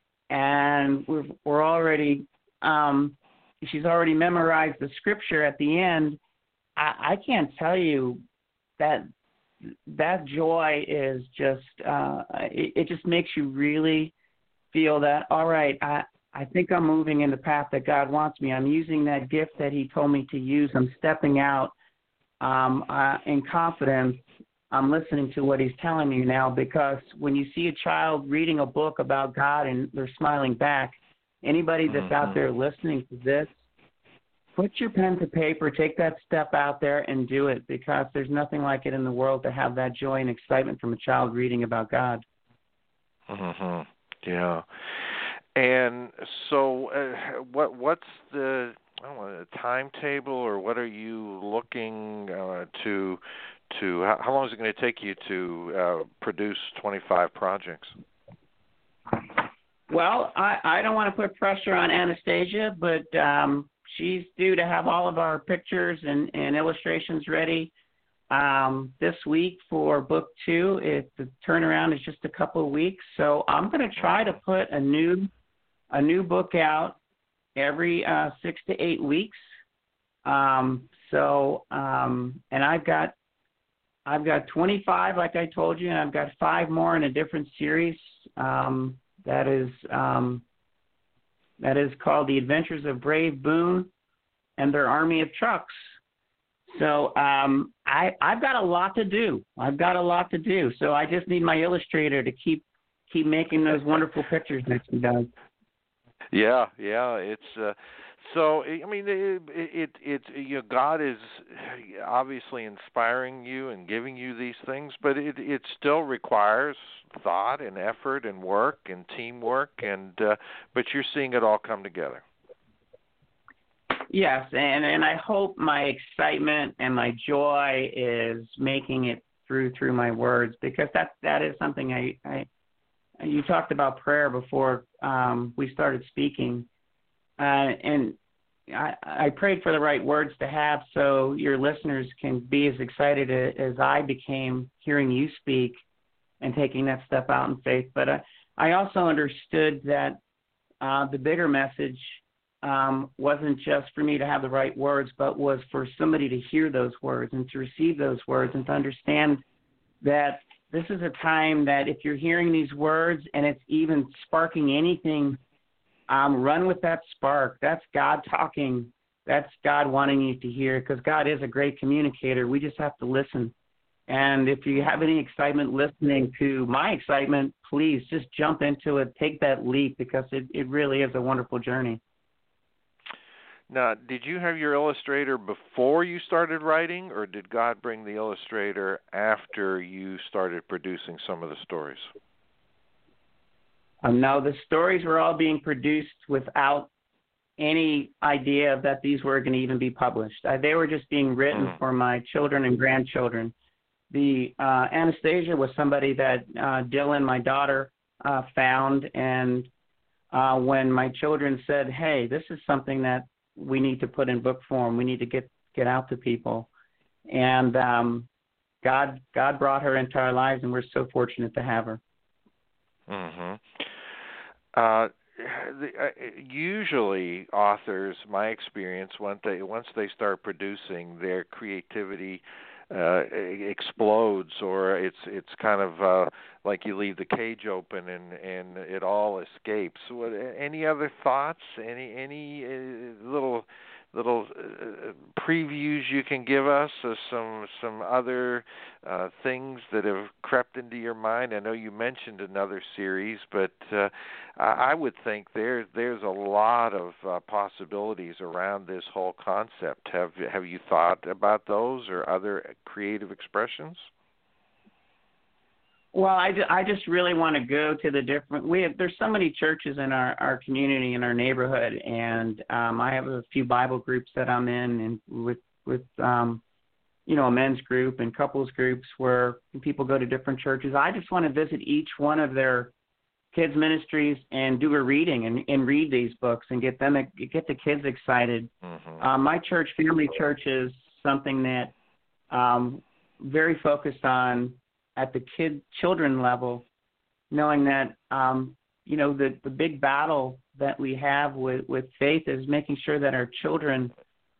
S1: and we're we're already, um, she's already memorized the scripture at the end." I, I can't tell you that that joy is just uh, it, it just makes you really feel that, all right, I I think I'm moving in the path that God wants me. I'm using that gift that he told me to use. I'm stepping out um, uh, in confidence. I'm listening to what he's telling me now, because when you see a child reading a book about God and they're smiling back, anybody that's
S4: mm-hmm.
S1: out there listening to this, put your pen to paper, take that step out there and do it, because there's nothing like it in the world to have that joy and excitement from a child reading about God.
S4: Mm-hmm. Yeah. And so uh, what what's the I don't know, a timetable, or what are you looking uh, to to how, how long is it going to take you to uh, produce twenty-five projects?
S1: Well, I, I don't want to put pressure on Anastasia, but um, she's due to have all of our pictures and, and illustrations ready um, this week for book two. It, the turnaround is just a couple of weeks, so I'm going to try to put a new a new book out every uh, six to eight weeks. Um, so, um, and I've got I've got twenty-five, like I told you, and I've got five more in a different series. Um, that is um, that is called The Adventures of Brave Boone and Their Army of Trucks. So um, I I've got a lot to do. I've got a lot to do. So I just need my illustrator to keep keep making those wonderful pictures that she does.
S4: Yeah, yeah, it's uh, so. I mean, it, it, it, you know, God is obviously inspiring you and giving you these things, but it, it still requires thought and effort and work and teamwork, and uh, but you're seeing it all come together.
S1: Yes, and and I hope my excitement and my joy is making it through through my words, because that that is something I. I You talked about prayer before um, we started speaking, uh, and I, I prayed for the right words to have so your listeners can be as excited as I became hearing you speak and taking that step out in faith. But uh, I also understood that uh, the bigger message um, wasn't just for me to have the right words, but was for somebody to hear those words and to receive those words and to understand that this is a time that if you're hearing these words and it's even sparking anything, um, run with that spark. That's God talking. That's God wanting you to hear, because God is a great communicator. We just have to listen. And if you have any excitement listening to my excitement, please just jump into it. Take that leap, because it, it really is a wonderful journey.
S4: Now, did you have your illustrator before you started writing, or did God bring the illustrator after you started producing some of the stories?
S1: Um, no, the stories were all being produced without any idea that these were going to even be published. Uh, they were just being written mm. for my children and grandchildren. The uh, Anastasia was somebody that uh, Dylan, my daughter, uh, found, and uh, when my children said, hey, this is something that we need to put in book form. We need to get, get out to people. And um, God God brought her into our lives, and we're so fortunate to have her.
S4: Mm-hmm. Uh, the, uh, usually authors, my experience, once they, once they start producing, their creativity uh, explodes, or it's it's kind of uh, like you leave the cage open and, and it all escapes. What, any other thoughts? Any any uh, little little uh, previews you can give us of some some other uh, things that have crept into your mind? I know you mentioned another series, but uh, I would think there there's a lot of uh, possibilities around this whole concept. Have have you thought about those or other creative expressions?
S1: Well, I, I just really want to go to the different. We have, there's so many churches in our, our community, in our neighborhood, and um, I have a few Bible groups that I'm in, and with with um, you know, a men's group and couples groups where people go to different churches. I just want to visit each one of their kids ministries and do a reading and, and read these books and get them get the kids excited. Mm-hmm. Um, my church, Family Church, is something that um, very focused on at the kid children level, knowing that um, you know the the big battle that we have with, with faith is making sure that our children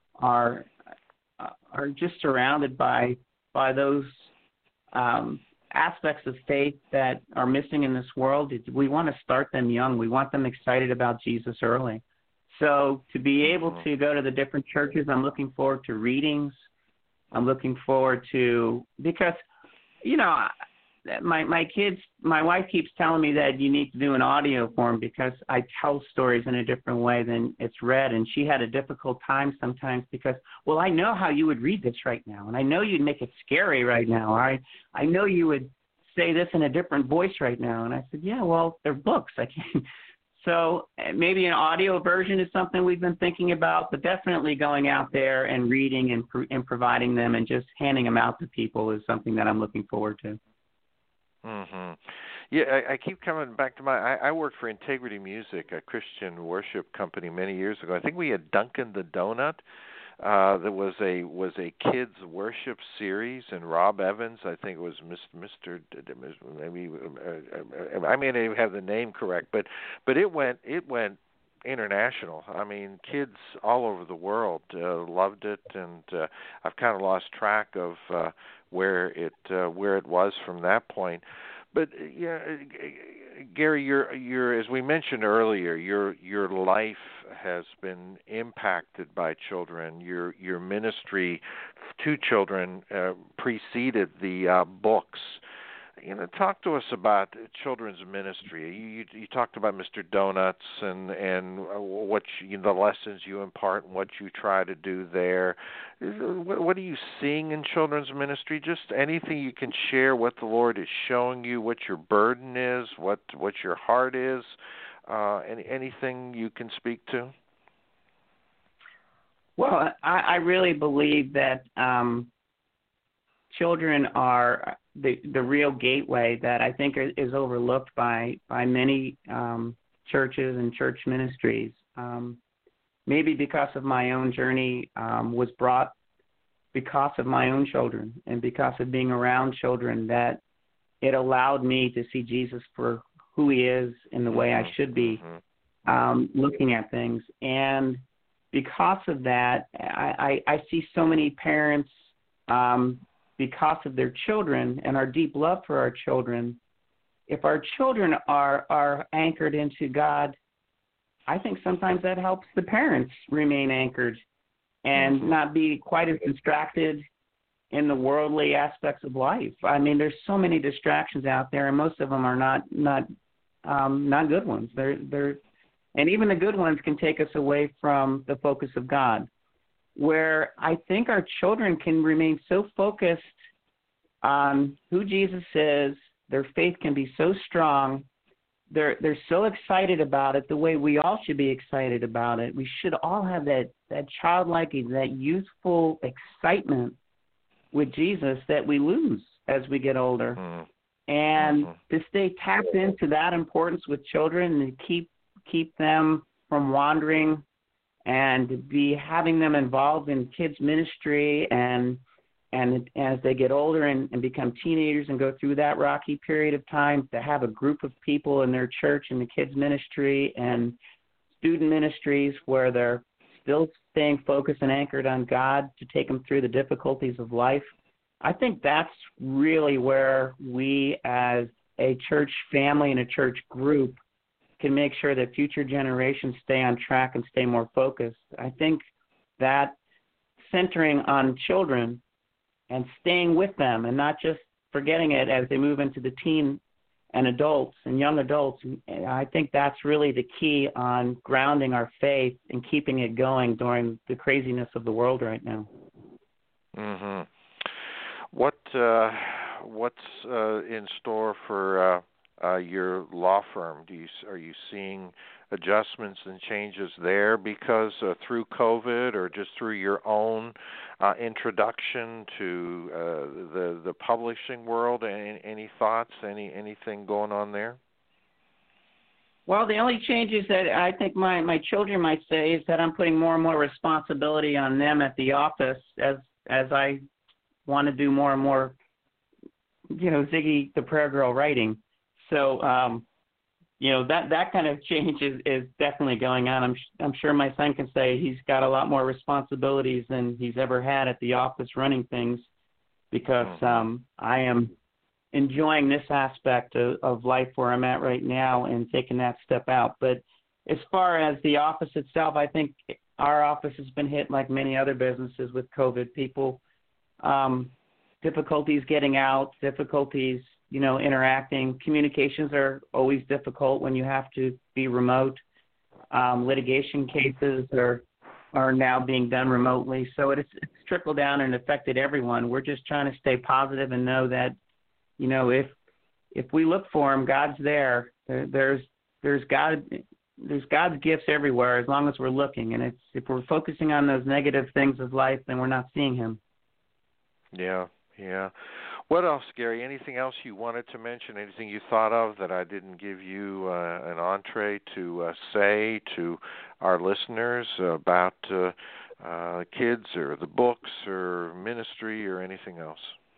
S1: are uh, are just surrounded by by those um, aspects of faith that are missing in this world, it, we want to start them young. We want them excited about Jesus early. So to be able to go to the different churches, I'm looking forward to readings. I'm looking forward to, because, you know, my my kids, my wife keeps telling me that you need to do an audio form because I tell stories in a different way than it's read. And she had a difficult time sometimes because, well, I know how you would read this right now. And I know you'd make it scary right now. I, I know you would say this in a different voice right now. And I said, yeah, well, they're books. I can't. So maybe an audio version is something we've been thinking about, but definitely going out there and reading and, pro- and providing them and just handing them out to people is something that I'm looking forward to.
S4: Mhm. Yeah, I, I keep coming back to my. I, I worked for Integrity Music, a Christian worship company, many years ago. I think we had Dunkin' the Donut. Uh, that was a was a kids worship series, and Rob Evans, I think it was Mister Maybe uh, I may not even have the name correct, but but it went it went international. I mean, kids all over the world uh, loved it, and uh, I've kind of lost track of uh, where it uh, where it was from that point. But yeah, Gary, you're you're as we mentioned earlier, your your life has been impacted by children. Your your ministry to children uh, preceded the uh, books. You know, talk to us about children's ministry. You you, you talked about Mister Donuts and and what you, the lessons you impart and what you try to do there. What, what are you seeing in children's ministry? Just anything you can share. What the Lord is showing you, what your burden is, what what your heart is. Uh, any anything you can speak to?
S1: Well, I, I really believe that um, children are the the real gateway that I think is overlooked by by many um, churches and church ministries. Um, maybe because of my own journey um, was brought because of my own children and because of being around children, that it allowed me to see Jesus for who he is in the way I should be um, looking at things. And because of that, I, I, I see so many parents um, because of their children and our deep love for our children. If our children are, are anchored into God, I think sometimes that helps the parents remain anchored and mm-hmm. not be quite as distracted in the worldly aspects of life. I mean, there's so many distractions out there, and most of them are not not um, not good ones. They're they're and even the good ones can take us away from the focus of God. Where I think our children can remain so focused on who Jesus is, their faith can be so strong. They're they're so excited about it the way we all should be excited about it. We should all have that, that childlike, that youthful excitement with Jesus that we lose as we get older. Mm-hmm. And mm-hmm. to stay tapped into that importance with children and keep keep them from wandering and to be having them involved in kids ministry and and as they get older and, and become teenagers and go through that rocky period of time, to have a group of people in their church and the kids ministry and student ministries where they're still staying focused and anchored on God to take them through the difficulties of life. I think that's really where we as a church family and a church group can make sure that future generations stay on track and stay more focused. I think that centering on children and staying with them and not just forgetting it as they move into the teen and adults and young adults, I think that's really the key on grounding our faith and keeping it going during the craziness of the world right now.
S4: Mm-hmm. What uh, what's uh, in store for uh, uh, your law firm? Do you are you seeing adjustments and changes there because uh, through COVID or just through your own uh, introduction to uh, the the publishing world? Any, any thoughts? Any anything going on there?
S1: Well, the only changes that I think my, my children might say is that I'm putting more and more responsibility on them at the office as as I want to do more and more, you know, Ziggy the Prayer Girl writing. So, um, you know, that, that kind of change is, is definitely going on. I'm I'm sure my son can say he's got a lot more responsibilities than he's ever had at the office running things because um, I am enjoying this aspect of, of life where I'm at right now and taking that step out. But as far as the office itself, I think our office has been hit like many other businesses with COVID. People, um, difficulties getting out, difficulties, you know, interacting. Communications are always difficult when you have to be remote. Um, litigation cases are are now being done remotely. So it's, it's trickled down and affected everyone. We're just trying to stay positive and know that, you know, if if we look for him, God's there. there there's there's God there's God's gifts everywhere as long as we're looking. And it's if we're focusing on those negative things of life, then we're not seeing him.
S4: Yeah, yeah. What else, Gary? Anything else you wanted to mention? Anything you thought of that I didn't give you uh, an entree to uh, say to our listeners about uh, uh, kids or the books or ministry or anything else?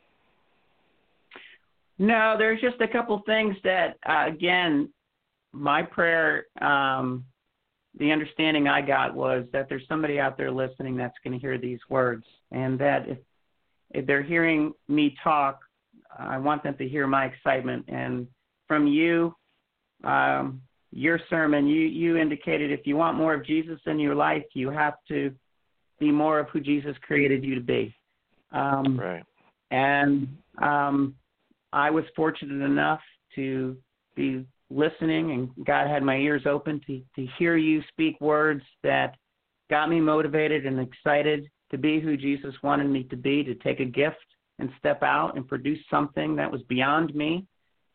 S1: No, there's just a couple things that, uh, again, my prayer, um, the understanding I got was that there's somebody out there listening that's going to hear these words, and that if if they're hearing me talk, I want them to hear my excitement. And from you, um, your sermon, you, you indicated if you want more of Jesus in your life, you have to be more of who Jesus created you to be. Um,
S4: right.
S1: And um, I was fortunate enough to be listening, and God had my ears open to, to hear you speak words that got me motivated and excited to be who Jesus wanted me to be, to take a gift and step out and produce something that was beyond me.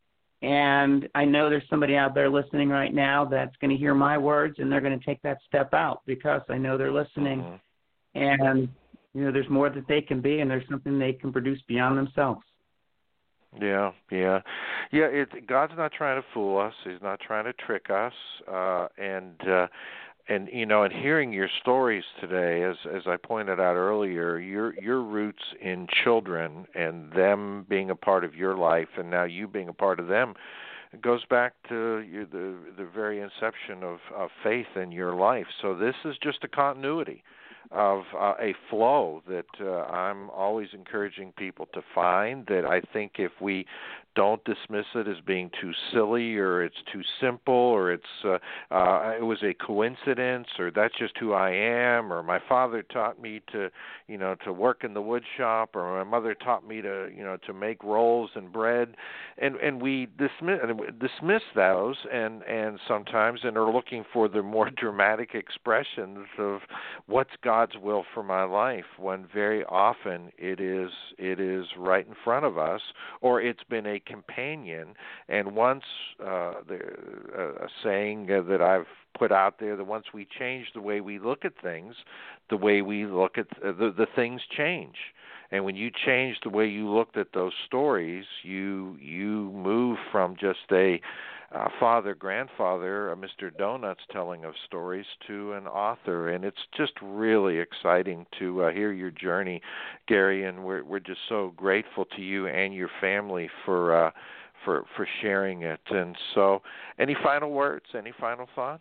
S1: And I know there's somebody out there listening right now that's going to hear my words, and they're going to take that step out because I know they're listening. Mm-hmm. And, you know, there's more that they can be, and there's something they can produce beyond themselves.
S4: Yeah, yeah. Yeah, it, God's not trying to fool us. He's not trying to trick us. Uh, and, uh, And, you know, and hearing your stories today, as as I pointed out earlier, your your roots in children and them being a part of your life, and now you being a part of them, it goes back to you, the the very inception of, of faith in your life. So this is just a continuity of uh, a flow that uh, I'm always encouraging people to find, that I think if we don't dismiss it as being too silly or it's too simple or it's uh, uh, it was a coincidence or that's just who I am or my father taught me to, you know, to work in the wood shop or my mother taught me to, you know, to make rolls and bread, and and we dismiss dismiss those and and sometimes and are looking for the more dramatic expressions of what's God's will for my life, when very often it is it is right in front of us, or it's been a companion. And once uh, the, uh, a saying uh, that I've put out there, that once we change the way we look at things, the way we look at uh, the, the things change. And when you change the way you looked at those stories, you you move from just a uh, father, grandfather, uh, Mister Donuts telling of stories to an author. And it's just really exciting to uh, hear your journey, Gary, and we're we're just so grateful to you and your family for uh, for for sharing it. And so, any final words, any final thoughts?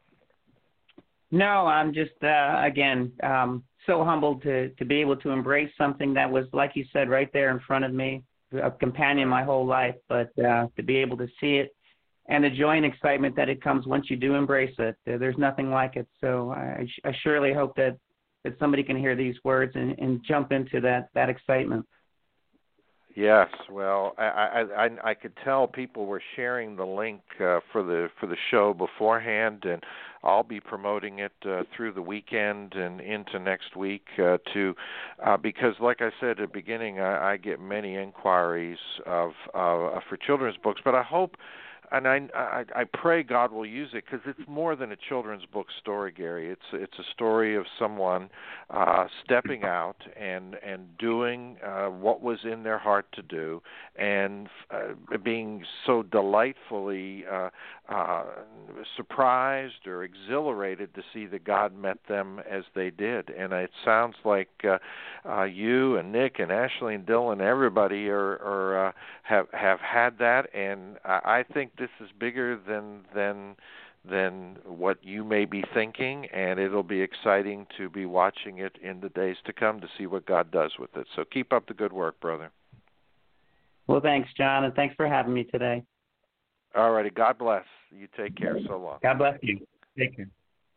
S1: No, I'm just, uh, again, um, so humbled to, to be able to embrace something that was, like you said, right there in front of me, a companion my whole life, but uh, to be able to see it and the joy and excitement that it comes once you do embrace it. There's nothing like it. So I, I surely hope that, that somebody can hear these words and, and jump into that, that excitement.
S4: Yes, well, I, I I I could tell people were sharing the link uh, for the for the show beforehand, and I'll be promoting it uh, through the weekend and into next week uh, to uh, because, like I said at the beginning, I, I get many inquiries of uh, for children's books, but I hope. And I, I, I pray God will use it, because it's more than a children's book story, Gary. It's it's a story of someone uh, stepping out and and doing uh, what was in their heart to do, and uh, being so delightfully uh, uh, surprised or exhilarated to see that God met them as they did. And it sounds like uh, uh, you and Nick and Ashley and Dylan, everybody are, are uh, have have had that, and I, I think this is bigger than than than what you may be thinking, and it'll be exciting to be watching it in the days to come to see what God does with it. So keep up the good work, brother.
S1: Well, thanks, John, and thanks for having me today.
S4: All righty. God bless. You take care. So long.
S1: God bless you. Take care.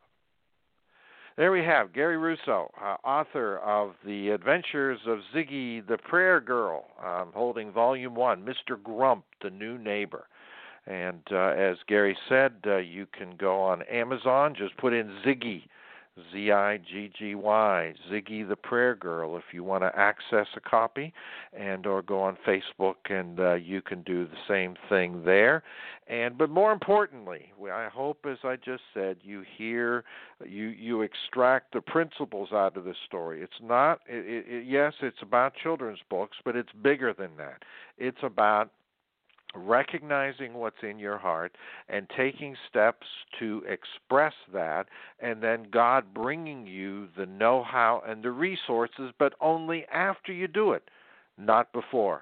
S4: There we have Gary Russo, uh, author of The Adventures of Ziggy the Prayer Girl, um, holding Volume one, Mister Grump, the New Neighbor. And uh, as Gary said, uh, you can go on Amazon, just put in Ziggy, Z I G G Y, Ziggy the Prayer Girl, if you want to access a copy, and or go on Facebook, and uh, you can do the same thing there. And but more importantly, I hope, as I just said, you hear, you you extract the principles out of this story. It's not, it, it, yes, it's about children's books, but it's bigger than that. It's about recognizing what's in your heart and taking steps to express that, and then God bringing you the know-how and the resources, but only after you do it, not before.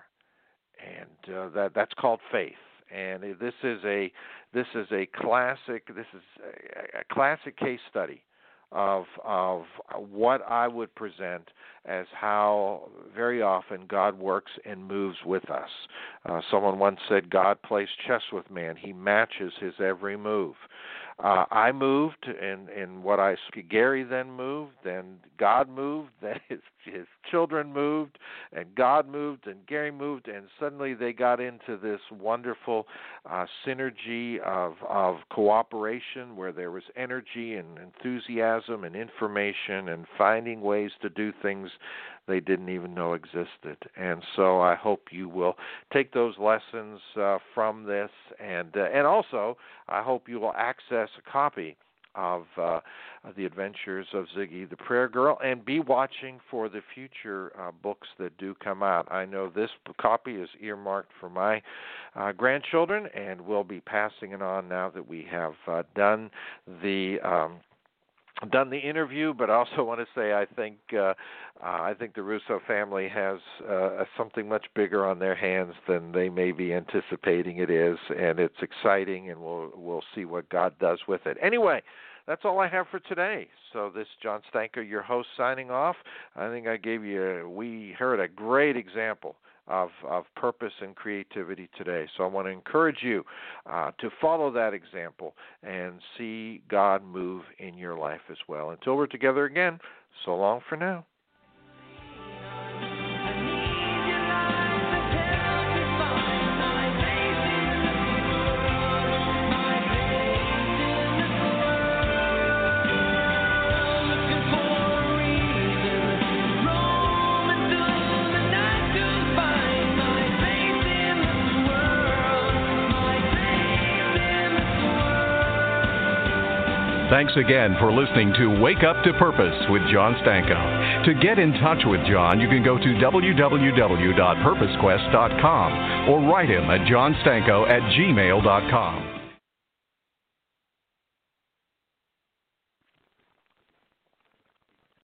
S4: And uh, that that's called faith. And this is a this is a classic this is a, a classic case study of of what I would present as how very often God works and moves with us. Uh, someone once said, God plays chess with man. He matches his every move. Uh, I moved, and, and what I Gary then moved, then God moved, then his, his children moved, and God moved, and Gary moved, and suddenly they got into this wonderful uh, synergy of, of cooperation where there was energy and enthusiasm and information and finding ways to do things they didn't even know existed. And so I hope you will take those lessons uh, from this, and uh, and also I hope you will access a copy of uh, The Adventures of Ziggy the Prayer Girl, and be watching for the future uh, books that do come out. I know this copy is earmarked for my uh, grandchildren, and we'll be passing it on now that we have uh, done the um, done the interview. But I also want to say I think uh, uh, I think the Russo family has uh, something much bigger on their hands than they may be anticipating it is, and it's exciting, and we'll we'll see what God does with it. Anyway, that's all I have for today. So this is John Stanko, your host, signing off. I think I gave you a, we heard a great example of, of purpose and creativity today. So I want to encourage you uh, to follow that example and see God move in your life as well. Until we're together again, so long for now.
S3: Thanks again for listening to Wake Up to Purpose with John Stanko. To get in touch with John, you can go to w w w dot purpose quest dot com or write him at johnstanko at gmail dot com.